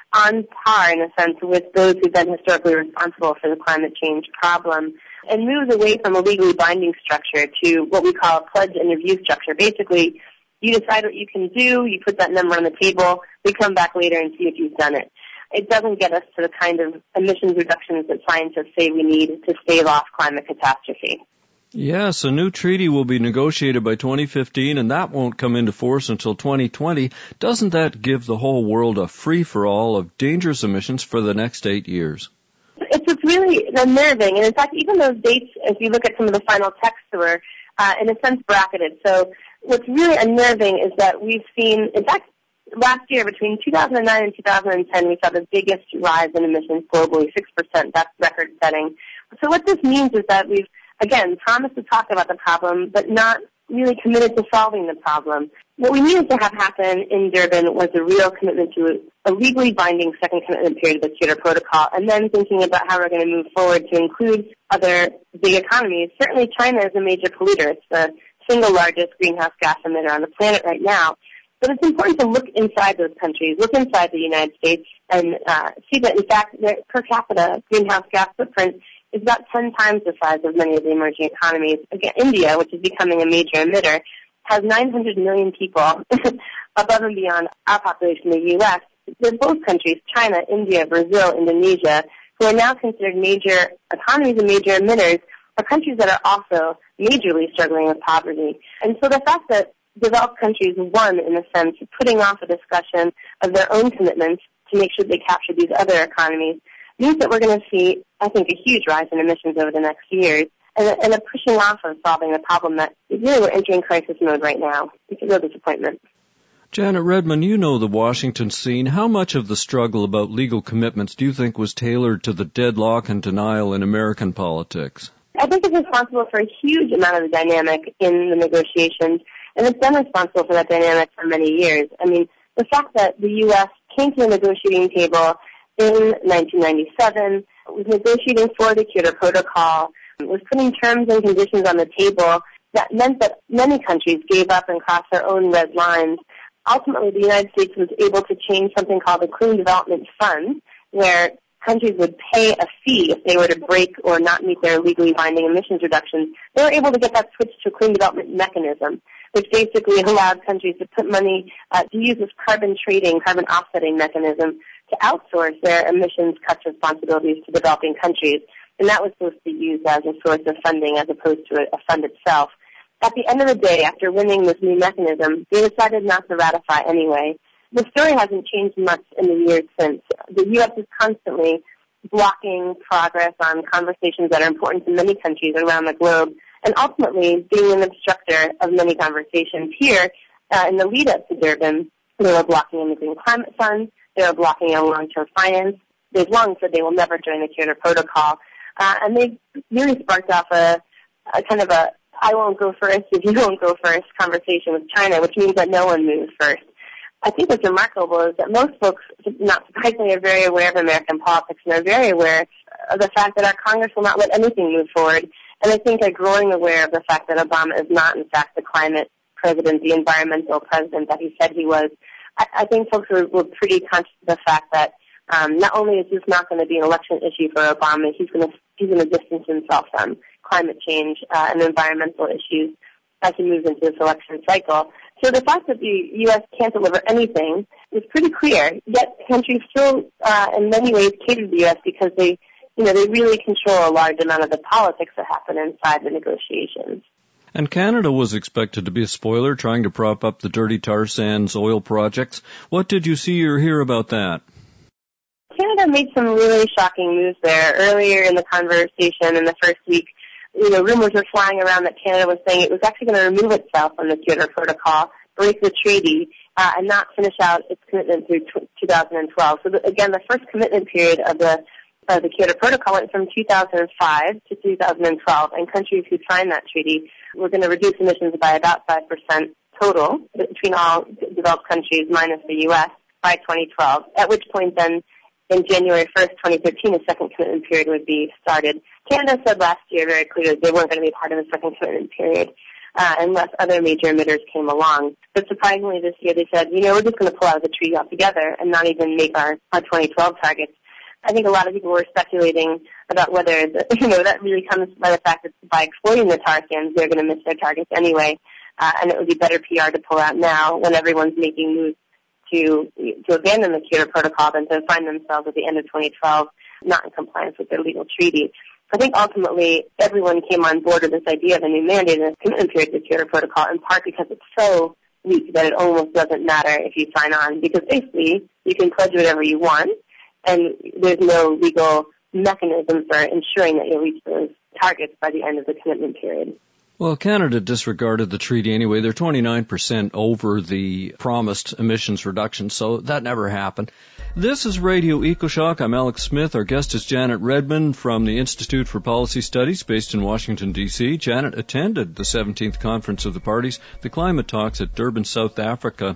S9: on par, in a sense, with those who've been historically responsible for the climate change problem, and moves away from a legally binding structure to what we call a pledge and review structure. Basically, you decide what you can do, you put that number on the table, we come back later and see if you've done it. It doesn't get us to the kind of emissions reductions that scientists say we need to stave off climate catastrophe.
S2: Yes, a new treaty will be negotiated by twenty fifteen, and that won't come into force until twenty twenty. Doesn't that give the whole world a free-for-all of dangerous emissions for the next eight years?
S9: It's, it's really unnerving, and in fact, even those dates, if you look at some of the final texts, were, uh, in a sense, bracketed. So what's really unnerving is that we've seen, in fact, last year, between two thousand nine and two thousand ten, we saw the biggest rise in emissions globally, six percent. That's record-setting. So what this means is that we've, again, promised to talk about the problem, but not really committed to solving the problem. What we needed to have happen in Durban was a real commitment to a legally binding second commitment period of the Kyoto Protocol, and then thinking about how we're going to move forward to include other big economies. Certainly China is a major polluter. It's the single largest greenhouse gas emitter on the planet right now. But it's important to look inside those countries, look inside the United States, and uh, see that, in fact, their per capita greenhouse gas footprint is about ten times the size of many of the emerging economies. Again, India, which is becoming a major emitter, has nine hundred million people above and beyond our population in the U S. They're both countries, China, India, Brazil, Indonesia, who are now considered major economies and major emitters, are countries that are also majorly struggling with poverty. And so the fact that developed countries won, in a sense, putting off a discussion of their own commitments to make sure they capture these other economies, means that we're going to see, I think, a huge rise in emissions over the next years, and a, and a pushing off of solving the problem that really we're entering crisis mode right now. It's a real disappointment.
S2: Janet Redman, you know the Washington scene. How much of the struggle about legal commitments do you think was tailored to the deadlock and denial in American politics?
S9: I think it's responsible for a huge amount of the dynamic in the negotiations, and it's been responsible for that dynamic for many years. I mean, the fact that the U S came to the negotiating table in nineteen ninety-seven, was negotiating for the Kyoto Protocol, was putting terms and conditions on the table that meant that many countries gave up and crossed their own red lines. Ultimately, the United States was able to change something called the Clean Development Fund, where countries would pay a fee if they were to break or not meet their legally binding emissions reductions. They were able to get that switched to a clean development mechanism, which basically allowed countries to put money, uh, to use this carbon trading, carbon offsetting mechanism to outsource their emissions cuts responsibilities to developing countries. And that was supposed to be used as a source of funding as opposed to a, a fund itself. At the end of the day, after winning this new mechanism, they decided not to ratify anyway. The story hasn't changed much in the years since. The U S is constantly blocking progress on conversations that are important to many countries around the globe, and ultimately being an obstructor of many conversations. Here, uh, in the lead-up to Durban, they were blocking in the Green Climate Fund, they were blocking on long-term finance. They've long said they will never join the Kyoto Protocol. Uh, and they've really sparked off a, a kind of a I won't go first if you don't go first conversation with China, which means that no one moves first. I think what's remarkable is that most folks, not surprisingly, are very aware of American politics and are very aware of the fact that our Congress will not let anything move forward. And I think are growing aware of the fact that Obama is not, in fact, the climate president, the environmental president that he said he was. I, I think folks were, were pretty conscious of the fact that um, not only is this not going to be an election issue for Obama, he's going to he's going to distance himself from climate change uh, and environmental issues as he moves into this election cycle. So the fact that the U S can't deliver anything is pretty clear, yet countries still, uh, in many ways, cater to the U S because they, you know, they really control a large amount of the politics that happen inside the negotiations.
S2: And Canada was expected to be a spoiler, trying to prop up the dirty tar sands oil projects. What did you see or hear about that?
S9: Canada made some really shocking moves there. Earlier in the conversation in the first week, you know, rumors were flying around that Canada was saying it was actually going to remove itself from the Kyoto Protocol, break the treaty, uh, and not finish out its commitment through two thousand twelve. So, the, again, the first commitment period of the of the Kyoto Protocol went from two thousand five to two thousand twelve, and countries who signed that treaty were going to reduce emissions by about five percent total between all developed countries minus the U S by twenty twelve, at which point then in January first, twenty thirteen, a second commitment period would be started. Canada said last year very clearly they weren't going to be part of the second commitment period. uh, unless other major emitters came along. But surprisingly this year they said, you know, we're just going to pull out of the treaty altogether and not even make our, our twenty twelve targets. I think a lot of people were speculating about whether, the, you know, that really comes by the fact that by exploiting the tar sands, they're going to miss their targets anyway, uh, and it would be better P R to pull out now when everyone's making moves to to abandon the Kyoto Protocol than to find themselves at the end of twenty twelve not in compliance with their legal treaty. I think ultimately everyone came on board with this idea of a new mandate and a commitment period to the Kyoto Protocol in part because it's so weak that it almost doesn't matter if you sign on, because basically you can pledge whatever you want and there's no legal mechanism for ensuring that you'll reach those targets by the end of the commitment period.
S2: Well, Canada disregarded the treaty anyway. They're twenty-nine percent over the promised emissions reduction, so that never happened. This is Radio EcoShock. I'm Alex Smith. Our guest is Janet Redman from the Institute for Policy Studies based in Washington, D C Janet attended the seventeenth Conference of the Parties, the climate talks at Durban, South Africa.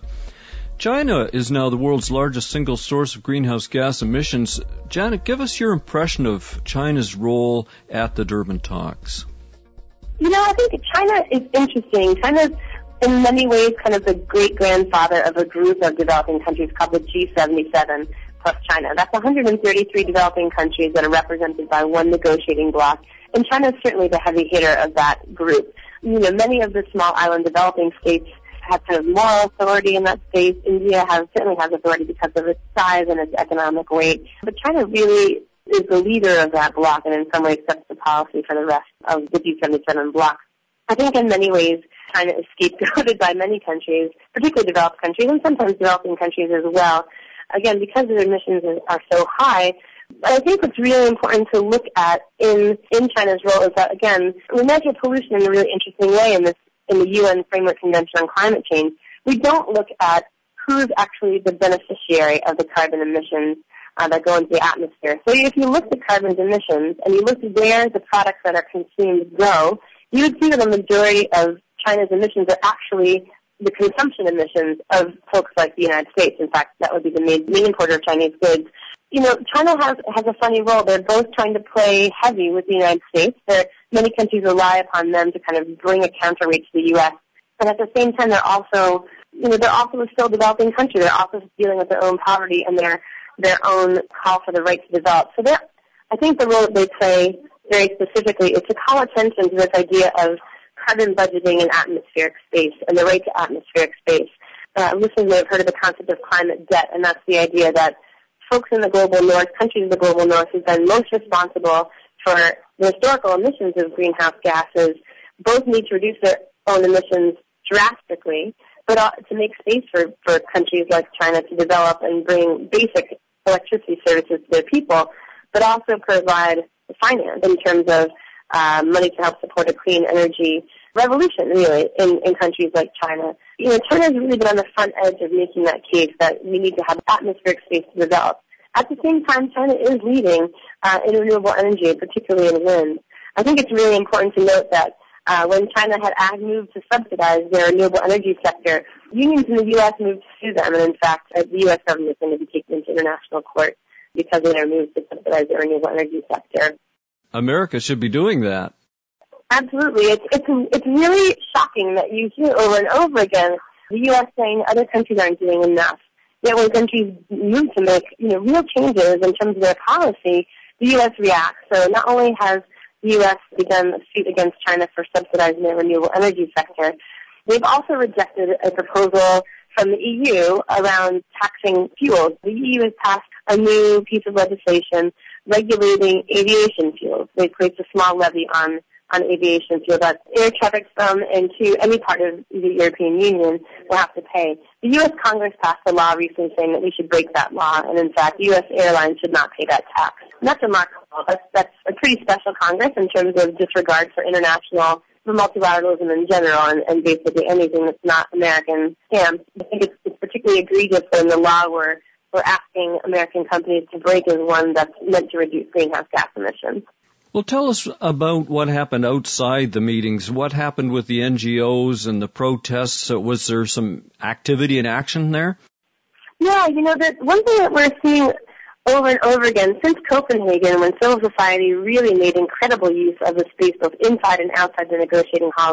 S2: China is now the world's largest single source of greenhouse gas emissions. Janet, give us your impression of China's role at the Durban talks.
S9: You know, I think China is interesting. China's in many ways kind of the great-grandfather of a group of developing countries called the G seventy-seven plus China. That's one hundred thirty-three developing countries that are represented by one negotiating bloc, and China is certainly the heavy hitter of that group. You know, many of the small island developing states have kind of moral authority in that space. India has certainly has authority because of its size and its economic weight, but China really is the leader of that bloc and in some ways sets the policy for the rest of the G seventy-seven bloc. I think in many ways China is scapegoated by many countries, particularly developed countries and sometimes developing countries as well, again, because their emissions are so high. But I think what's really important to look at in, in China's role is that, again, we measure pollution in a really interesting way in this in the U N Framework Convention on Climate Change. We don't look at who's actually the beneficiary of the carbon emissions Uh, that go into the atmosphere. So if you look at carbon emissions and you look at where the products that are consumed go, you would see that the majority of China's emissions are actually the consumption emissions of folks like the United States. In fact, that would be the main, main importer of Chinese goods. You know, China has has a funny role. They're both trying to play heavy with the United States. There, many countries rely upon them to kind of bring a counterweight to the U S. And at the same time, they're also, you know, they're also a still developing country. They're also dealing with their own poverty and their their own call for the right to develop. So that, I think the role that they play very specifically is to call attention to this idea of carbon budgeting in atmospheric space and the right to atmospheric space. Uh, listeners may have heard of the concept of climate debt, and that's the idea that folks in the global north, countries in the global north who've been most responsible for the historical emissions of greenhouse gases both need to reduce their own emissions drastically, but uh, to make space for, for countries like China to develop and bring basic electricity services to their people, but also provide finance in terms of uh, money to help support a clean energy revolution, really, in, in countries like China. You know, China has really been on the front edge of making that case that we need to have atmospheric space to develop. At the same time, China is leading uh, in renewable energy, particularly in wind. I think it's really important to note that Uh, when China had moved to subsidize their renewable energy sector, unions in the U S moved to sue them, and in fact, uh, the U S government is going to be taken into international court because of their move to subsidize their renewable energy sector.
S2: America should be doing that.
S9: Absolutely. It's, it's, it's really shocking that you hear over and over again the U S saying other countries aren't doing enough. Yet when countries move to make, you know, real changes in terms of their policy, the U S reacts. So not only has the U S begun a suit against China for subsidizing their renewable energy sector, they've also rejected a proposal from the E U around taxing fuels. The E U has passed a new piece of legislation regulating aviation fuels. They placed a small levy on, on aviation fuel that air traffic from and to any part of the European Union will have to pay. The U S Congress passed a law recently saying that we should break that law, and in fact, U S airlines should not pay that tax. And that's remarkable. That's, that's a pretty special Congress in terms of disregard for international, for multilateralism in general, and, and basically anything that's not American stamped. I think it's, it's particularly egregious when the law we're, we're asking American companies to break is one that's meant to reduce greenhouse gas emissions.
S2: Well, tell us about what happened outside the meetings. What happened with the N G Os and the protests? Was there some activity and action there?
S9: Yeah, you know, the one thing that we're seeing over and over again since Copenhagen, when civil society really made incredible use of the space both inside and outside the negotiating halls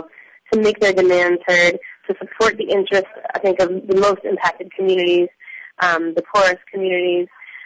S9: to make their demands heard, to support the interests, I think, of the most impacted communities, um, the poorest communities.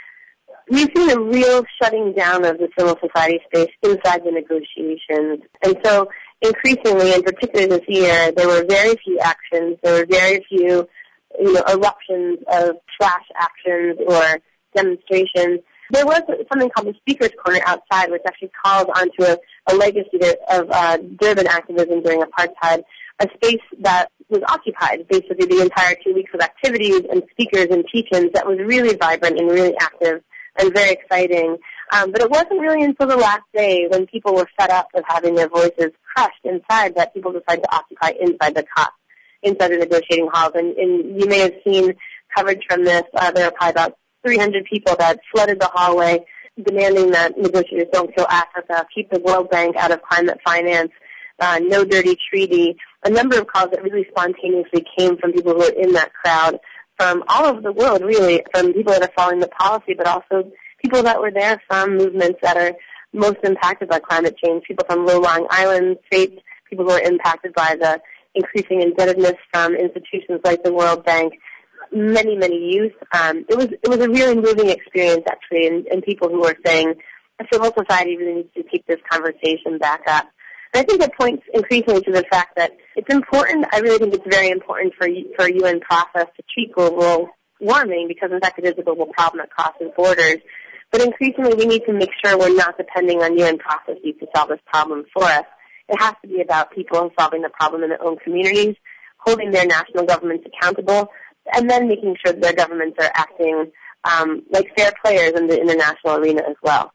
S9: We've seen a real shutting down of the civil society space inside the negotiations. And so increasingly, and particularly this year, there were very few actions. There were very few, you know, eruptions of flash actions or demonstrations. There was something called the Speaker's Corner outside, which actually calls onto a, a legacy of uh, Durban activism during apartheid, a space that was occupied basically the entire two weeks of activities and speakers and teach-ins that was really vibrant and really active and very exciting. Um, but it wasn't really until the last day when people were fed up of having their voices crushed inside that people decided to occupy inside the C O P, inside the negotiating halls. And, and you may have seen coverage from this. Uh, there were probably about three hundred people that flooded the hallway demanding that negotiators don't kill Africa, keep the World Bank out of climate finance, uh, no dirty treaty. A number of calls that really spontaneously came from people who were in that crowd from all over the world, really, from people that are following the policy, but also people that were there from movements that are most impacted by climate change, people from low-lying island states, people who are impacted by the increasing indebtedness from institutions like the World Bank, many, many youth. Um, it was it was a really moving experience, actually, and, and people who were saying civil society really needs to keep this conversation back up. And I think it points increasingly to the fact that it's important, I really think it's very important for for a U N process to treat global warming because, in fact, it is a global problem that crosses borders. But increasingly, we need to make sure we're not depending on U N processes to solve this problem for us. It has to be about people solving the problem in their own communities, holding their national governments accountable, and then making sure that their governments are acting um, like fair players in the international arena as well.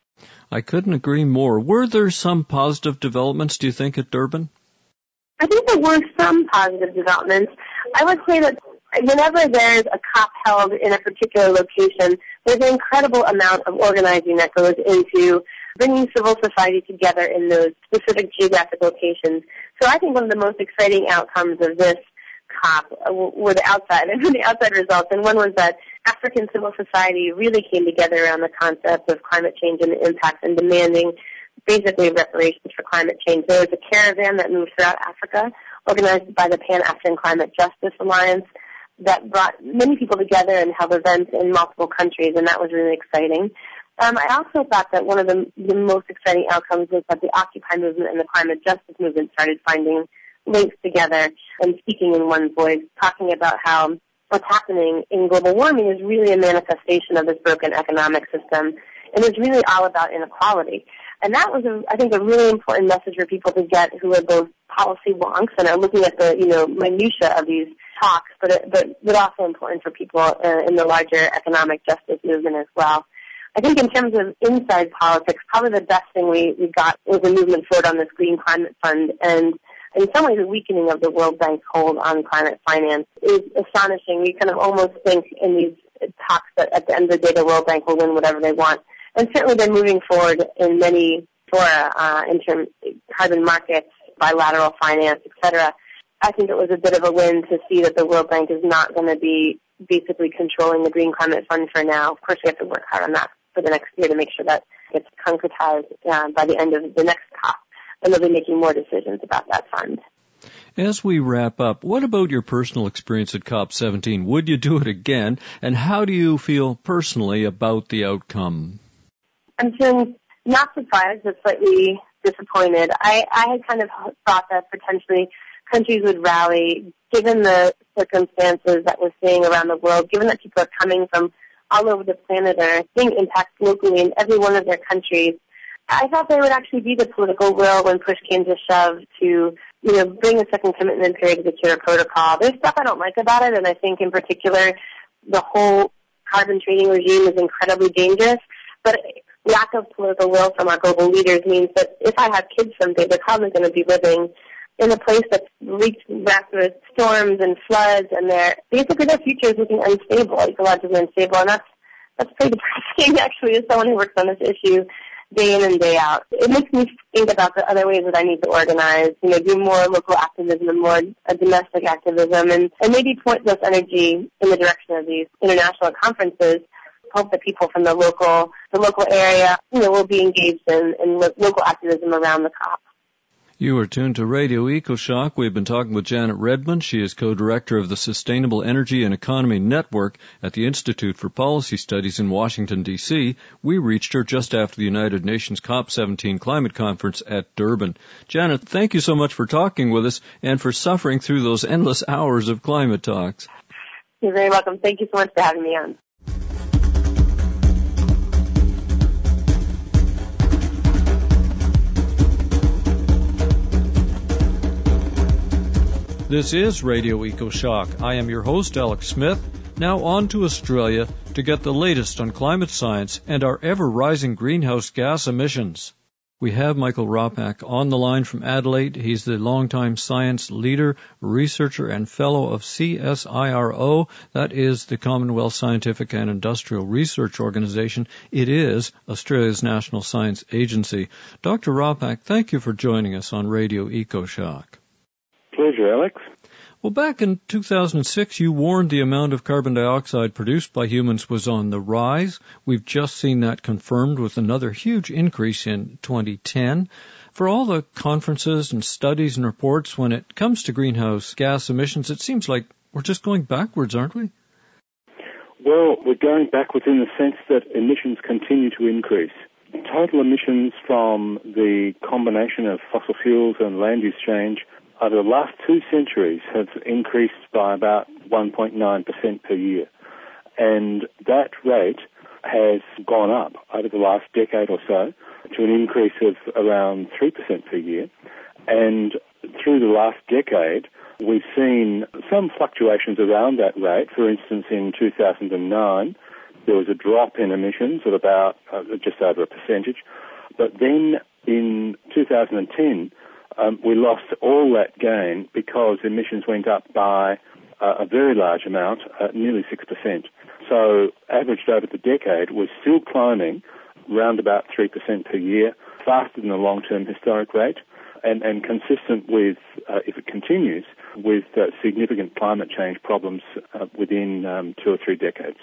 S2: I couldn't agree more. Were there some positive developments, do you think, at Durban?
S9: I think there were some positive developments. I would say that whenever there's a COP held in a particular location, there's an incredible amount of organizing that goes into bringing civil society together in those specific geographic locations. So I think one of the most exciting outcomes of this COP were the outside, the outside results, and one was that African civil society really came together around the concept of climate change and the impacts and demanding basically reparations for climate change. There was a caravan that moved throughout Africa, organized by the Pan-African Climate Justice Alliance, that brought many people together and held events in multiple countries, and that was really exciting. Um, I also thought that one of the, the most exciting outcomes was that the Occupy movement and the climate justice movement started finding links together and speaking in one voice, talking about how what's happening in global warming is really a manifestation of this broken economic system, and it's really all about inequality. And that was, a, I think, a really important message for people to get who are both policy wonks and are looking at the, you know, minutia of these talks, but it, but, but also important for people uh, in the larger economic justice movement as well. I think in terms of inside politics, probably the best thing we, we got was a movement forward on this Green Climate Fund, and in some ways the weakening of the World Bank's hold on climate finance is astonishing. We kind of almost think in these talks that at the end of the day the World Bank will win whatever they want. And certainly they're moving forward in many fora, uh, in terms of carbon markets, bilateral finance, et cetera. I think it was a bit of a win to see that the World Bank is not going to be basically controlling the Green Climate Fund for now. Of course, we have to work hard on that for the next year to make sure that gets concretized uh, by the end of the next COP, and they'll be making more decisions about that fund.
S2: As we wrap up, what about your personal experience at COP seventeen? Would you do it again? And how do you feel personally about the outcome?
S9: I'm feeling not surprised, but slightly disappointed. I, I had kind of thought that potentially countries would rally, given the circumstances that we're seeing around the world, given that people are coming from all over the planet and are seeing impacts locally in every one of their countries. I thought there would actually be the political will when push came to shove to, you know, bring a second commitment period to the Kyoto Protocol. There's stuff I don't like about it, and I think in particular the whole carbon trading regime is incredibly dangerous. But lack of political will from our global leaders means that if I have kids someday, they're probably going to be living in a place that's wrapped with storms and floods, and their basically their future is looking unstable, ecologically unstable, and that's that's pretty depressing actually as someone who works on this issue day in and day out. It makes me think about the other ways that I need to organize, you know, do more local activism and more uh, domestic activism, and, and maybe point this energy in the direction of these international conferences. Hope that people from the local the local area, you know, will be engaged in, in lo- local activism around the COP.
S2: You are tuned to Radio EcoShock. We've been talking with Janet Redmond. She is co-director of the Sustainable Energy and Economy Network at the Institute for Policy Studies in Washington, D C We reached her just after the United Nations COP seventeen climate conference at Durban. Janet, thank you so much for talking with us and for suffering through those endless hours of climate talks.
S9: You're very welcome. Thank you so much for having me on.
S2: This is Radio EcoShock. I am your host, Alex Smith. Now on to Australia to get the latest on climate science and our ever-rising greenhouse gas emissions. We have Michael Ropak on the line from Adelaide. He's the longtime science leader, researcher, and fellow of C S I R O. That is the Commonwealth Scientific and Industrial Research Organization. It is Australia's national science agency. Doctor Ropak, thank you for joining us on Radio EcoShock.
S10: Pleasure, Alex.
S2: Well, back in two thousand six, you warned the amount of carbon dioxide produced by humans was on the rise. We've just seen that confirmed with another huge increase in twenty ten. For all the conferences and studies and reports, when it comes to greenhouse gas emissions, it seems like we're just going backwards, aren't we?
S10: Well, we're going backwards in the sense that emissions continue to increase. Total emissions from the combination of fossil fuels and land use change over the last two centuries have increased by about one point nine percent per year. And that rate has gone up over the last decade or so to an increase of around three percent per year. And through the last decade, we've seen some fluctuations around that rate. For instance, in two thousand nine, there was a drop in emissions of about uh, just over a percentage. But then in two thousand ten, Um, we lost all that gain because emissions went up by uh, a very large amount, uh, nearly six percent. So averaged over the decade, we're still climbing round about three percent per year, faster than the long-term historic rate, and, and consistent with, uh, if it continues, with uh, significant climate change problems uh, within um, two or three decades.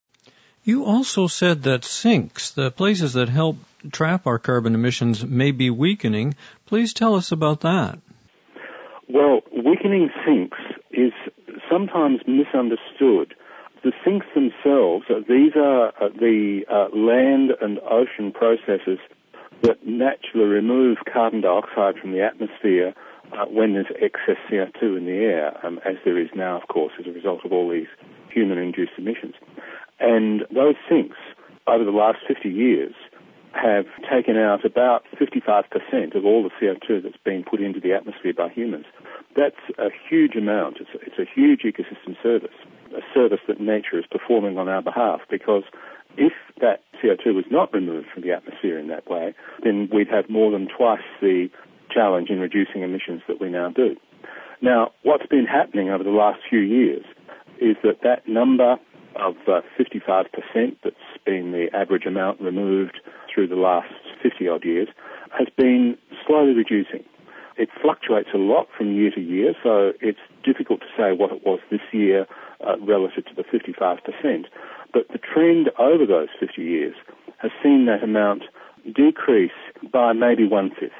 S2: You also said that sinks, the places that help trap our carbon emissions, may be weakening. Please tell us about that.
S10: Well, weakening sinks is sometimes misunderstood. The sinks themselves, uh, these are uh, the uh, land and ocean processes that naturally remove carbon dioxide from the atmosphere uh, when there's excess C O two in the air, um, as there is now, of course, as a result of all these human-induced emissions. And those sinks, over the last fifty years, have taken out about fifty-five percent of all the C O two that's been put into the atmosphere by humans. That's a huge amount. It's a, it's a huge ecosystem service, a service that nature is performing on our behalf, because if that C O two was not removed from the atmosphere in that way, then we'd have more than twice the challenge in reducing emissions that we now do. Now, what's been happening over the last few years is that that number of uh, fifty-five percent that's been the average amount removed through the last fifty-odd years has been slowly reducing. It fluctuates a lot from year to year, so it's difficult to say what it was this year uh, relative to the fifty-five percent. But the trend over those fifty years has seen that amount decrease by maybe one-fifth.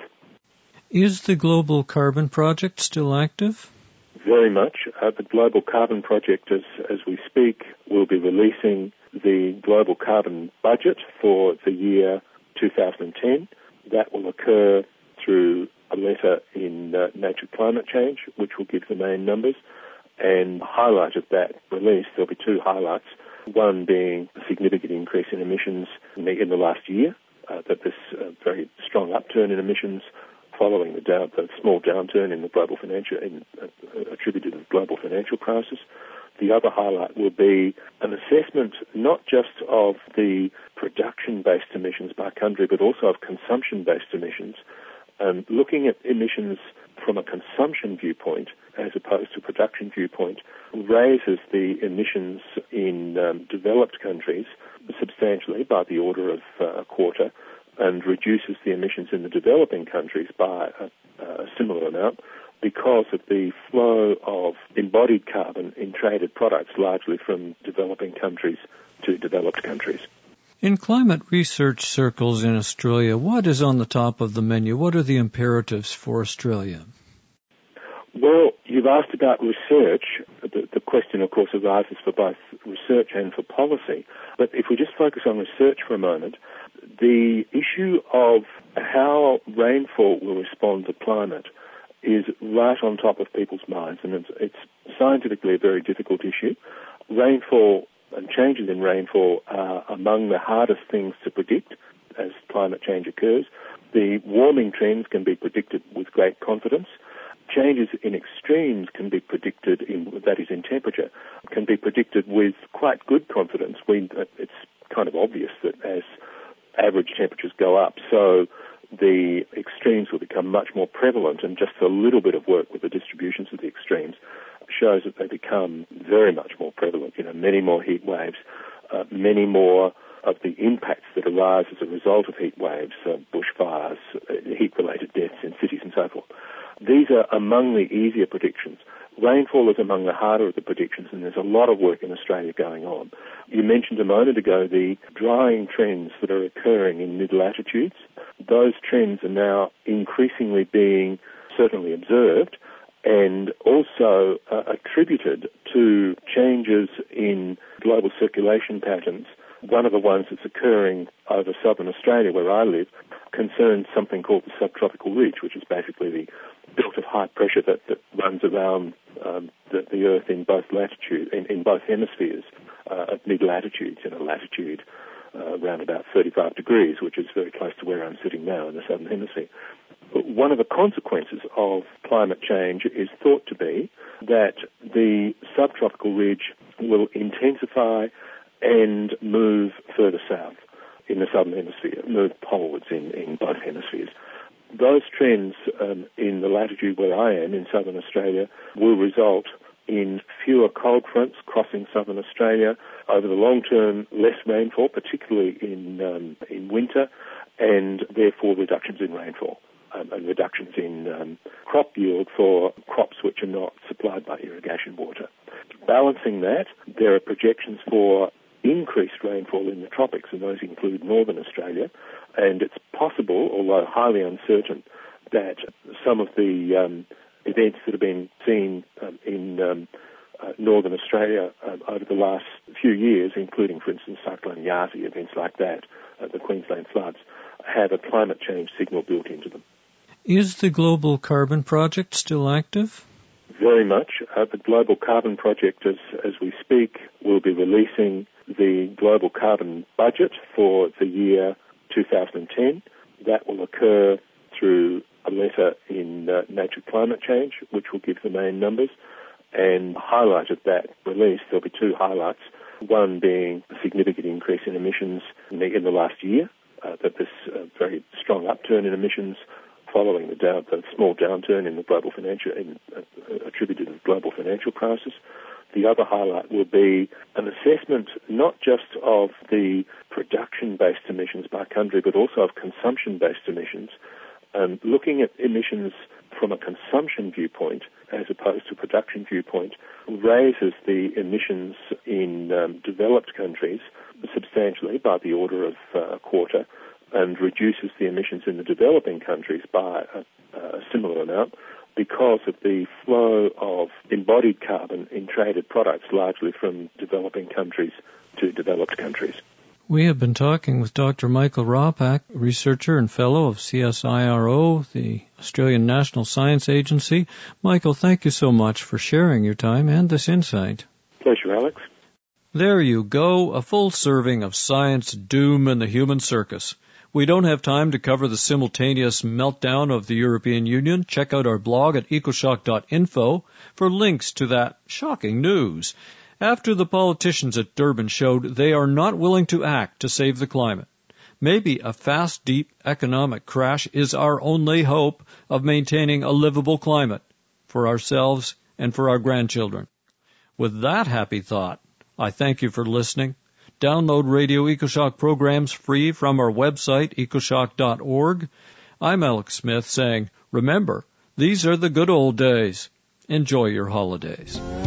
S2: Is the Global Carbon Project still active?
S10: Very much. Uh, the Global Carbon Project, as, as we speak, will be releasing the Global Carbon Budget for the year two thousand ten. That will occur through a letter in uh, Nature Climate Change, which will give the main numbers. And the highlight of that release, there'll be two highlights, one being a significant increase in emissions in the, in the last year, uh, that this uh, very strong upturn in emissions following the, down, the small downturn in the global financial, in, uh, attributed to the global financial crisis. The other highlight will be an assessment not just of the production-based emissions by country, but also of consumption-based emissions, um, looking at emissions from a consumption viewpoint as opposed to production viewpoint raises the emissions in um, developed countries substantially by the order of uh, a quarter, and reduces the emissions in the developing countries by a, a similar amount because of the flow of embodied carbon in traded products, largely from developing countries to developed countries.
S2: In climate research circles in Australia, what is on the top of the menu? What are the imperatives for Australia?
S10: Well, you've asked about research. The, the question, of course, arises for both research and for policy. But if we just focus on research for a moment, the issue of how rainfall will respond to climate is right on top of people's minds, and it's, it's scientifically a very difficult issue. Rainfall and changes in rainfall are among the hardest things to predict as climate change occurs. The warming trends can be predicted with great confidence. Changes in extremes can be predicted, in, that is in temperature, can be predicted with quite good confidence. We, it's kind of obvious that as average temperatures go up, so the extremes will become much more prevalent, and just a little bit of work with the distributions of the extremes shows that they become very much more prevalent. You know, many more heat waves, uh, many more of the impacts that arise as a result of heat waves, uh, bushfires, uh, heat-related deaths in cities and so forth. These are among the easier predictions. Rainfall is among the harder of the predictions, and there's a lot of work in Australia going on. You mentioned a moment ago the drying trends that are occurring in mid-latitudes. Those trends are now increasingly being certainly observed and also uh, attributed to changes in global circulation patterns. One of the ones that's occurring over southern Australia, where I live, concerns something called the subtropical ridge, which is basically the belt of high pressure that, that runs around um, the, the Earth in both latitude, in, in both hemispheres, uh, at mid-latitudes, in a latitude uh, around about thirty-five degrees, which is very close to where I'm sitting now in the southern hemisphere. But one of the consequences of climate change is thought to be that the subtropical ridge will intensify and move further south in the southern hemisphere, move polewards in, in both hemispheres. Those trends um, in the latitude where I am in southern Australia will result in fewer cold fronts crossing southern Australia, over the long term less rainfall, particularly in um, in winter, and therefore reductions in rainfall um, and reductions in um, crop yield for crops which are not supplied by irrigation water. Balancing that, there are projections for increased rainfall in the tropics, and those include northern Australia, and it's possible, although highly uncertain, that some of the um, events that have been seen um, in um, uh, northern Australia um, over the last few years, including, for instance, Cyclone Yasi, events like that, uh, the Queensland floods, have a climate change signal built into them.
S2: Is the Global Carbon Project still active?
S10: Very much. Uh, the Global Carbon Project, as, as we speak, will be releasing the global carbon budget for the year two thousand ten. That will occur through a letter in uh, Nature Climate Change, which will give the main numbers. And highlight of that release, there'll be two highlights. One being a significant increase in emissions in the, in the last year, uh, that this uh, very strong upturn in emissions following the, down, the small downturn in the global financial, in, uh, attributed to the global financial crisis. The other highlight will be an assessment not just of the production-based emissions by country, but also of consumption-based emissions, um, looking at emissions from a consumption viewpoint as opposed to a production viewpoint raises the emissions in um, developed countries substantially by the order of uh, a quarter, and reduces the emissions in the developing countries by a, a similar amount, because of the flow of embodied carbon in traded products, largely from developing countries to developed countries.
S2: We have been talking with Doctor Michael Ropak, researcher and fellow of C S I R O, the Australian National Science Agency. Michael, thank you so much for sharing your time and this insight.
S10: Pleasure, Alex.
S2: There you go, a full serving of science, doom, and the human circus. We don't have time to cover the simultaneous meltdown of the European Union. Check out our blog at ecoshock dot info for links to that shocking news. After the politicians at Durban showed they are not willing to act to save the climate, maybe a fast, deep economic crash is our only hope of maintaining a livable climate for ourselves and for our grandchildren. With that happy thought, I thank you for listening. Download Radio EcoShock programs free from our website, ecoshock dot org. I'm Alex Smith saying, remember, these are the good old days. Enjoy your holidays.